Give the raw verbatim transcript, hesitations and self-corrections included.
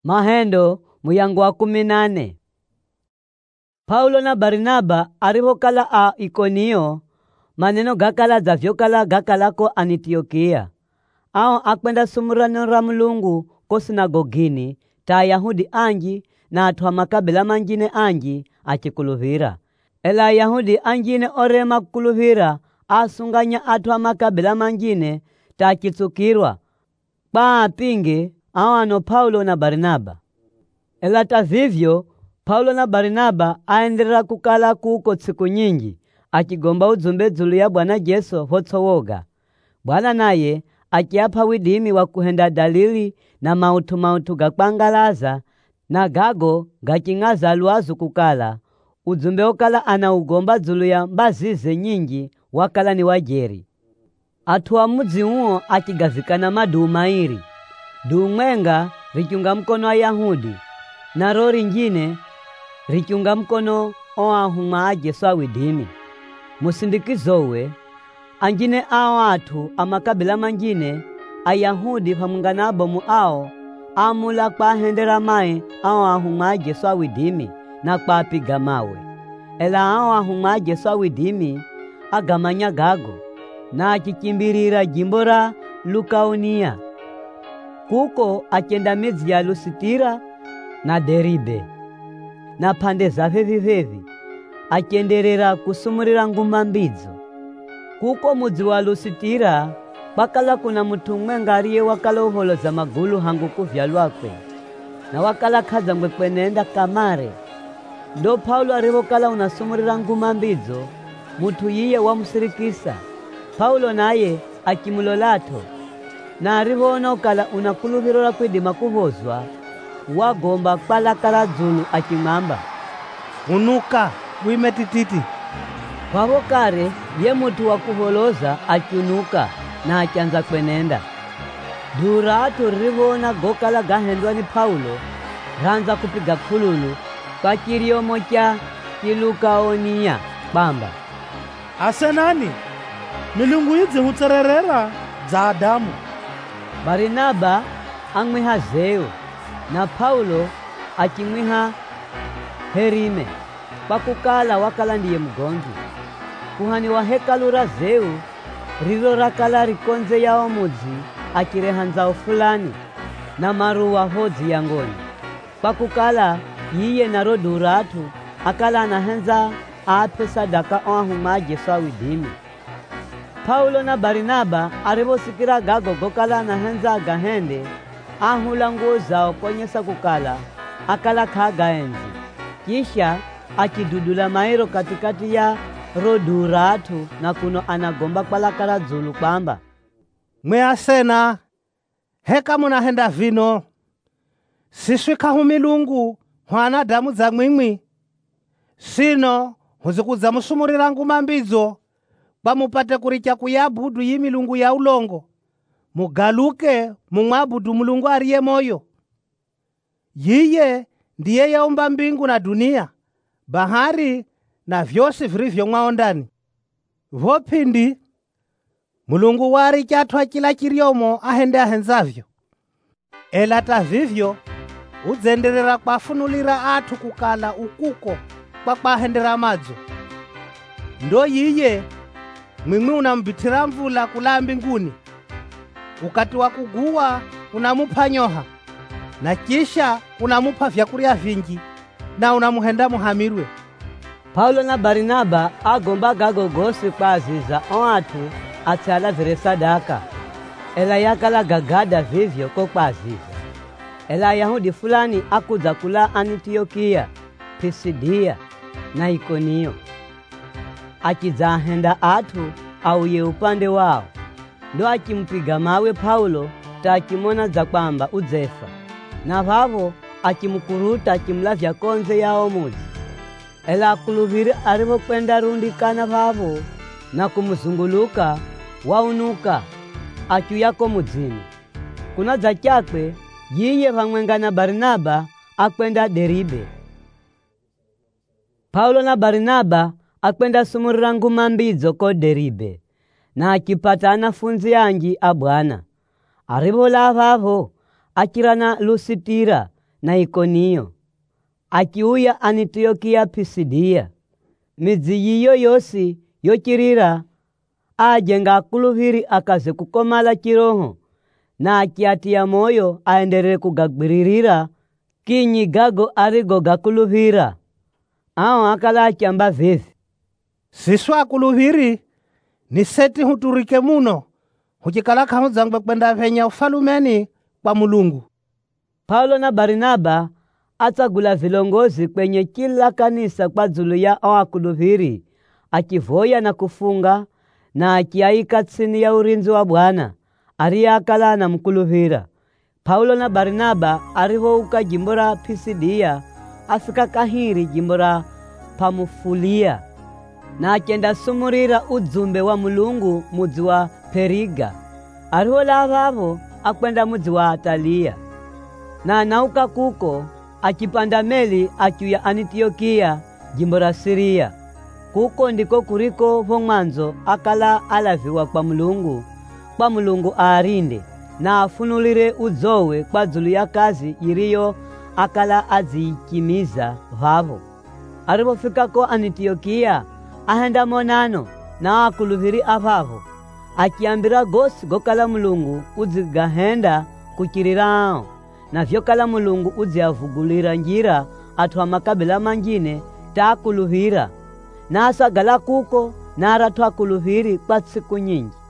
Mahendo muyangu wa kumi nane. Paulo na Barnaba arivokala a Ikonio, maneno gakala za vyokala gakalako Antiokia. Ao akwenda sumurano ra Mulungu ko sinagogini ta Yahudi anji na atwa makabila manjine anji achikuluvira. Ela Yahudi anjine orema kuluvira asunganya atwa makabila manjine ta achitsukirwa kwa apinge ao ano Paulo na Barnaba. Ela ta vivyo Paulo na Barnaba aendelea kukala kuko siku nyingi akigomba uzumbe dzulu ya Bwana Yesu hotsowoga. Bwana naye akiapa widimi wa kuhenda dalili na mautu mautu gakwangalaza na gago gaking'aza luazu kukala uzumbe okala ana ugomba dzulu ya mbazize nyingi wakala ni wajeri. Atuwa mudzi uo akigazikana madu mairi, du mwenga rikiunga mkono wa Yahudi na rori njine rikiunga mkono oahuma Yesu awidimi. Musindikizowe anjine ao atu amakabila manjine Ayahudi pamunga bomu ao amula kwa hendera mae ao ahuma Yesu awidimi na kwa apiga mawe. Ela ao ahuma Yesu awidimi agamanya gago na akikimbirira jimbora Lukaonia. Kuko akenda mizi ya Lusitira na Deribe na pande za vevi vevi akienderera kusumurira nguma mbidzo. Kuko mudzi wa Lusitira bakala kuna mutu mwenga ariye wakala uholoza magulu hangu kuvyalwakwe na wakala kaza ngwe kwenenda kamare. Ndo Paulo arivokala unasumurira nguma mbidzo mutu yiye wamusirikisa. Paulo naye akimulolato na arivona ukala unakuluviro kwidima kuhozwa wagomba kpalakara dzulu akimamba, unuka wime tititi. Kwavo kare ye mutu wa kuholoza akiunuka na akianza kwenenda. Duratu rivona gokala gahendwa ni Paulo ranza kupiga kululu kwa kiriomo cha Kilukaonia bamba, asenani milungu idzi hutsererera za Adamu. Barnaba ang'wiha Zeu na Paulo akimwiha Herime pakukala wakala ndiye mgonjwa. Kuhani wa hekalu ra Zeu riro rakala rikonze yao mudzi akirehanzao fulani na maruwa hodzi yangoni. Pakukala yiye na Roduratu akala anahenza ape sadaka oahuma Yesu awidimi. Paulo na Barnaba arivosikira gago gokala anahenza agahende ahula nguo zao konyesa kukala akala kaga enzi. Kisha akidudula mairo katikati ya Roduratu na kuno anagomba kpalakara dzulu kwamba, mwe asena heka munahenda vino siswika humilungu hwana damu za mwimwi sino huzikudza musumurira nguma mbidzo kwa mupate kuricha kuyabudu yi milungu ya ulongo mugaluke mumwabudu Mulungu ariye moyo. Yiye ndiye yaumba mbingu na dunia, bahari na vyosi virivyo mwao ndani. Vopindi Mulungu wari chatwa kila kiriomo ahende ahenzavyo. Ela ta vivyo udzenderera kwafunulira atu kukala ukuko kwa kwahendera madzo. Ndo yiye mwimwi unambitira mvula kula mbinguni, ukati wa kuguwa unamupa nyoha na kisha unamupa vyakuria vingi na unamuhenda muhamirwe. Paulo na Barnaba agomba gago gosi kwa aziza oatu atsala vire sadaka. Ela yakala gagada vivyo ko kwa aziza. Ela Yahudi fulani akudza kula Antiokia, Pisidia na Ikonio akizahenda atu auye upande wao. Ndo akimpiga mawe Paulo takimona za kwamba udzefa na vavo akimukuruta akimlavya konze yao mudzi. Ela kuluviri arivo kwenda rundikana vavo na kumuzunguluka waunuka akiyako mudzini. Kuna za chakwe yiye vamwenga na Barnaba akwenda Deribe. Paulo na Barnaba akwenda sumurira nguma mbidzo ko Deribe na akipata anafunzi anji a Bwana. Arivola vavo akirana Lusitira na Ikoniyo, akiuya Antiokia Pisidia. Midzi yiyo yosi yochirira ajenga akuluhiri akaze kukomala chiroho, na akiatia moyo aenderere kugagwiririra kinyigago arigo gakuluhira. Ao akala achamba vivi: sisu akuluhiri ni seti huturike muno huchikala kahu zangwe kwenda venya ufalumeni kwa Mulungu. Paulo na Barnaba atsagula vilongozi kwenye kila kanisa kwa dzulu ya akuluhiri, akivoya na kufunga na akiaika tsini ya urinzi wa Bwana ari akala na mkuluhira. Paulo na Barnaba arivouka jimbo ra Pisidia afika kahiri jimbo ra Pamufulia, na akenda sumurira udzumbe wa Mulungu mudzi wa Periga. Arihola vavo akwenda mudzi wa Atalia, na anauka kuko akipanda meli akiuya Antiokia jimbo ra Siria. Kuko ndiko kuriko vomwanzo akala alaviwa kwa Mulungu, kwa Mulungu aarinde na afunulire udzowe kwa dzulu ya kazi iriyo akala adziikimiza vavo. Arivofika ko Antiokia ahenda monano na akuluhiri avavo, akiambira gosi gokala Mulungu udzigahenda kuchirirao, na vyokala Mulungu udziavugulira njira athu amakabila mangine taakuluhira, na asagala kuko na arathu akuluhiri kwa tsiku nyingi.